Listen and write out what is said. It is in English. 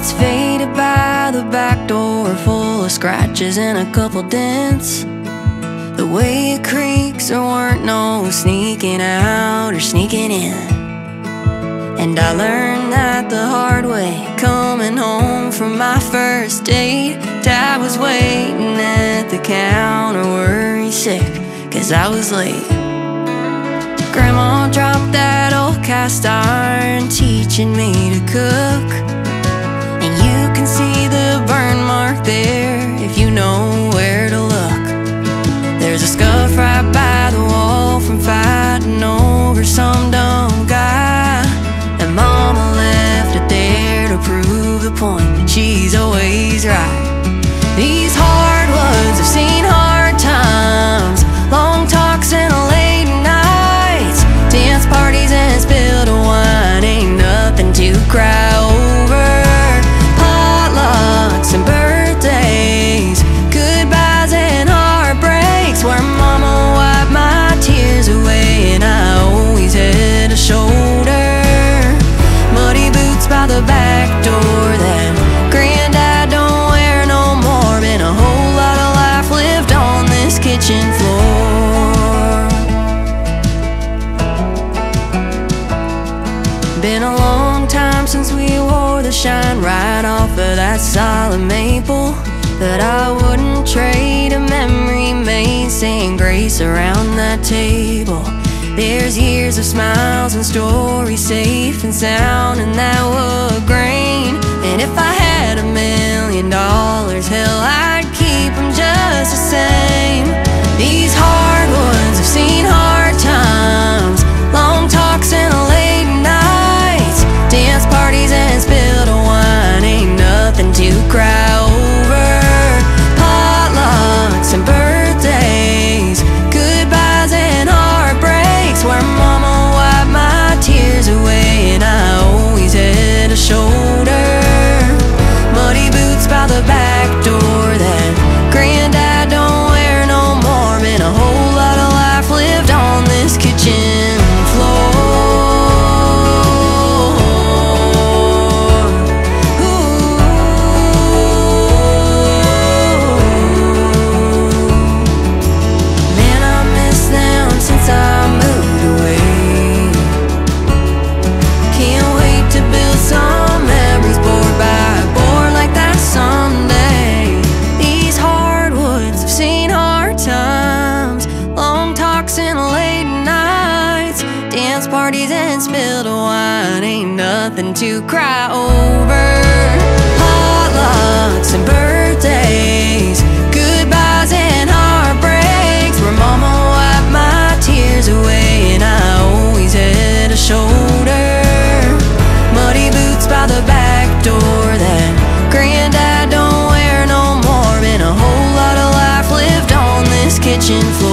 it's faded by the back door, full of scratches and a couple dents. The way it creaks, there weren't no sneaking out or sneaking in. And I learned that the hard way, coming home from my first date. Dad was waiting at the counter, worried sick, 'cause I was late. Grandma dropped that old cast iron, teaching me to cook. And you can see the burn mark there if you know where to look. There's a scuff right by the wall from fighting over some dumb guy. And Mama left it there to prove the point, she's always right. These hardwoods have seen hard times, long talks and late nights, dance parties and spilled wine, ain't nothing to cry over. Potlucks and birthdays, goodbyes and heartbreaks, where Mama wiped my tears away and I always had a shoulder. Muddy boots by the back door that Granddad don't wear no more. Been a whole lot of life lived on this kitchen floor. Been a long time since we wore the shine right off of that solid maple, that I wouldn't trade a memory made saying grace around that table. There's years of smiles and stories safe and sound in that wood grain. And if I had $1 million, hell, I'd keep them just the same. These hardwoods have seen hard times, long talks and late nights, dance parties and spilled wine, ain't nothing to cry over. Potlucks and birthdays, goodbyes and heartbreaks, where Mama wiped my tears away and I always had a shoulder. Muddy boots by the back door that Granddad don't wear no more. Been a whole lot of life lived on this kitchen floor. Man, I miss them since I moved away. Can't wait to build some memories board by board like that someday. These hardwoods have seen hard times, long talks and late nights, dance parties and spilled wine, ain't nothing to cry over. Potlucks and birthdays, goodbyes and heartbreaks, where Mama wiped my tears away and I always had a shoulder. Muddy boots by the back door that Granddad don't wear no more. Been a whole lot of life lived on this kitchen floor.